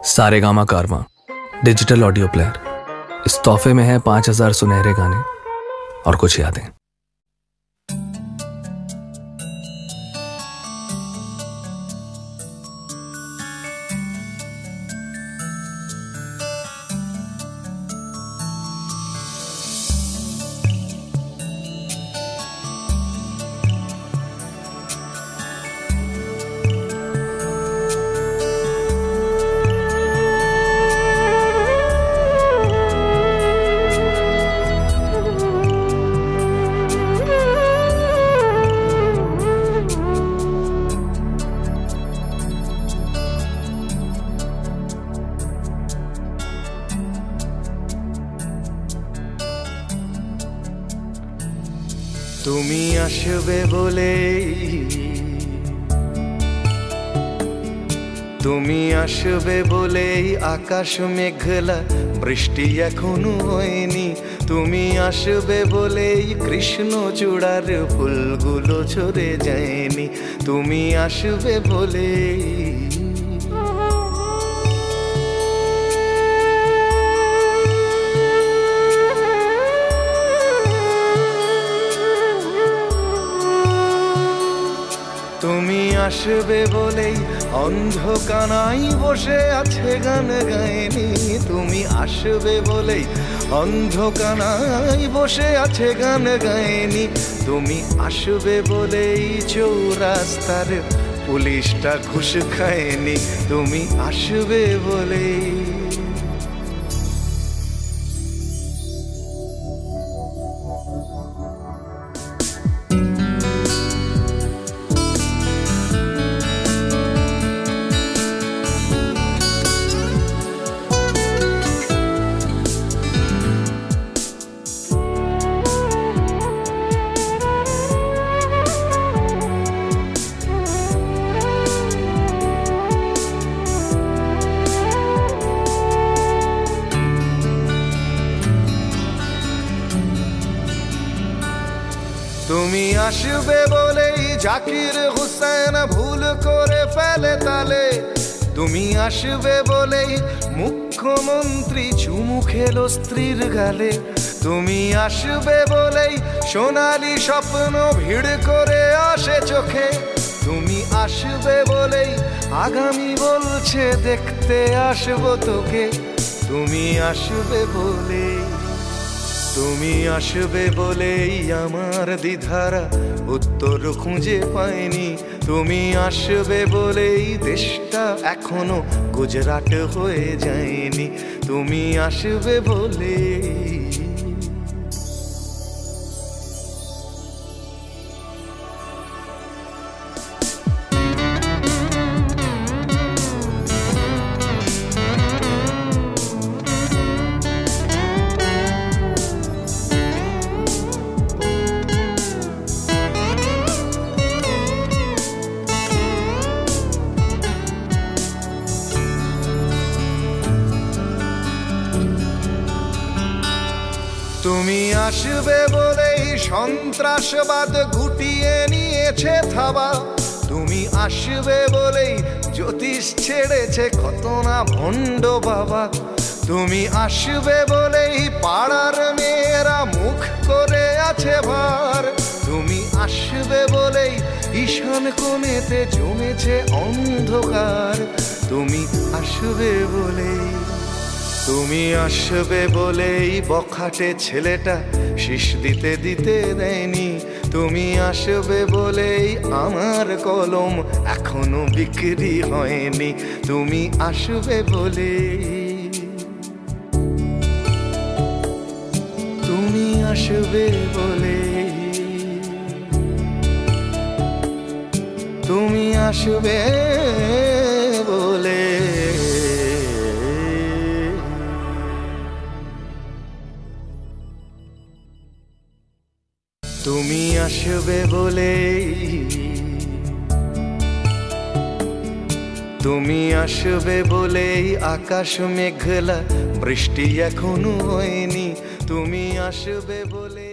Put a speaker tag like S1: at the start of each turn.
S1: सारेगामा कारवां digital audio player. इस तोहफे में है 5000 सुनहरे गाने और कुछ यादें।
S2: তুমি আসবে বলেই আকাশ মেঘলা, বৃষ্টি এখনো হয়নি। তুমি আসবে বলেই কৃষ্ণ চূড়ার ফুলগুলো ঝরে যায়নি। তুমি আসবে বলেই তুমি আসবে বলেই অন্ধকানাই বসে আছে গান গায়নি। তুমি আসবে বলেই অন্ধকানাই বসে আছে গান গায়নি। তুমি আসবে বলেই চৌরাস্তার পুলিশটা ঘুষ খায়নি। তুমি আসবে বলেই তুমি আসবে বলেই জাকির হুসেন ভুল করে ফেলে তালে। তুমি আসবে বলেই মুখ্যমন্ত্রী চুমু খেলো স্ত্রীর গালে। তুমি আসবে বলেই সোনালি স্বপ্ন ভিড় করে আসে চোখে। তুমি আসবে বলেই আগামী বলছে দেখতে আসবো তোকে। তুমি আসবে বলেই তুমি আসবে বলেই আমার দ্বিধারা উত্তর খুঁজে পায়নি। তুমি আসবে বলেই দেশটা এখনো গুজরাট হয়ে যায়নি। তুমি আসবে বলেই তুমি আসবে বলেই সন্ত্রাসবাদ গুটিয়ে নিয়েছে থাবা। তুমি আসবে বলেই জ্যোতিষ ছেড়েছে কত না ভণ্ড বাবা। তুমি আসবে বলেই পাড়ার মেয়েরা মুখ করে আছে ভার। তুমি আসবে বলেই ঈশান কোণেতে জমেছে অন্ধকার। তুমি আসবে বলেই তুমি আসবে বলেই বখাটে ছেলেটা শীষ দিতে দিতে দেয়নি। তুমি আসবে বলেই আমার কলম এখনো বিক্রি হয়নি। তুমি আসবে বলেই তুমি আসবে বলেই তুমি আসবে বলে তুমি আসবে বলেই আকাশ মেঘলা, বৃষ্টি এখনো হয়নি। তুমি আসবে বলে